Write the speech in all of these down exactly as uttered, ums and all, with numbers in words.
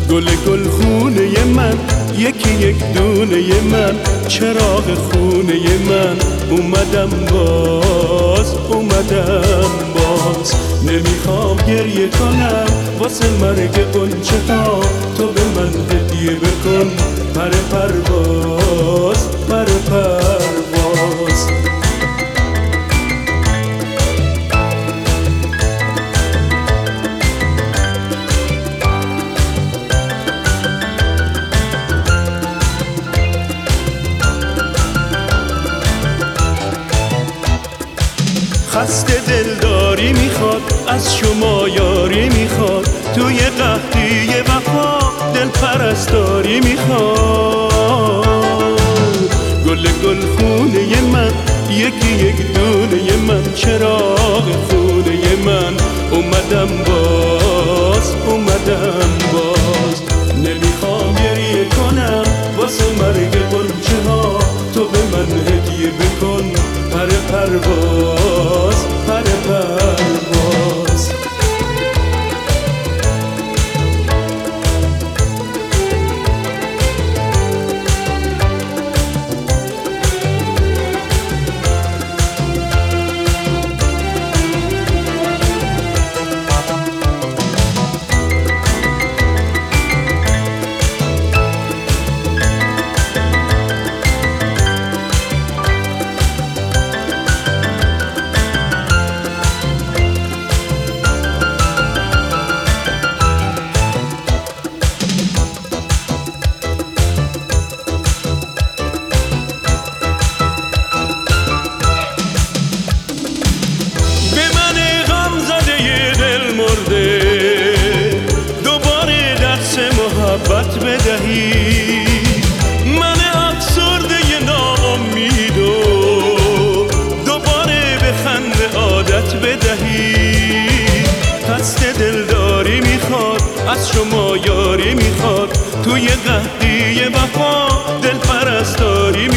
گل گل خونه من، یکی یک دونه من، چراغ خونه من. اومدم باز، اومدم باز. نمیخوام گریه کنم واسه مرگ غنچه ها، تو به من هدیه بکن پر پرواز، پر پرواز. خسته دلداری میخواد، از شما یاری میخواد، توی قحطی وفا دل پرستاری میخواد. گل گل خونه من، یکی یک دونه من، چراغ خونه من. اومدم باز، اومدم باز. نمیخوام گریه کنم واسه مرگ غنچه ها، تو به من هدیه بکن پر پرواز، پر پرواز. دوباره درس محبت بدهی، من افسرده ناامید و دوباره به خنده عادت بدهی. خسته دلداری میخواد، از شما یاری میخواد، توی قحطی وفا دل پرستاری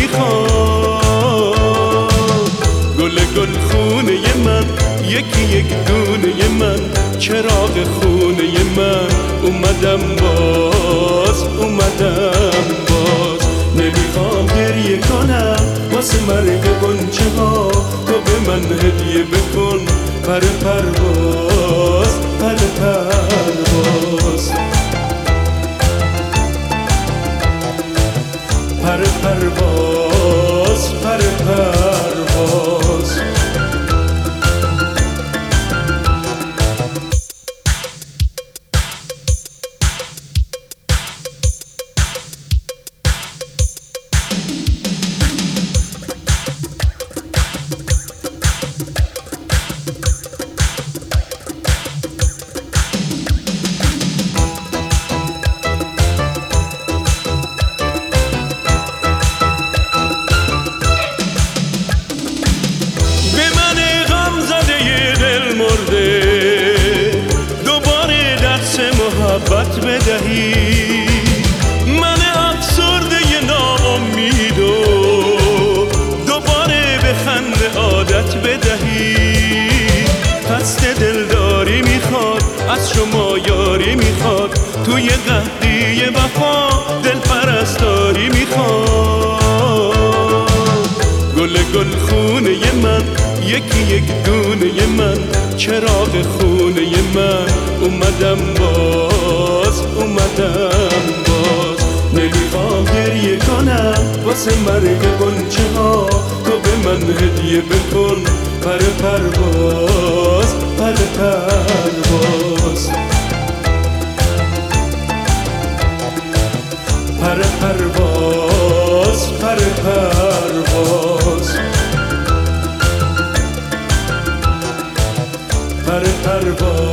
میخواد. گل گل خونه من، یکی یک دونه من، چراغ خونه من. اومدم باز، اومدم باز. نمیخوام گریه کنم واسه مرگ غنچه ها، تو به من هدیه بکن پر پرواز، پر پرواز. پر پرواز، پر پرواز. دوباره درس محبت بدهی، من افسرده ناامید و دوباره به خنده عادت بدهی. خسته دلداری میخواد، از شما یاری میخواد، توی قحطی وفا دل پرستاری میخواد. گل گل خونه من، یکی یک دونه من، چراغ خونه من. اومدم باز، اومدم باز. نمیخوام گریه کنم واسه مرگ غنچه ها، تو به من هدیه بکن پر پرواز، پر پرواز. پر پرواز، پر پرواز. پر پرواز.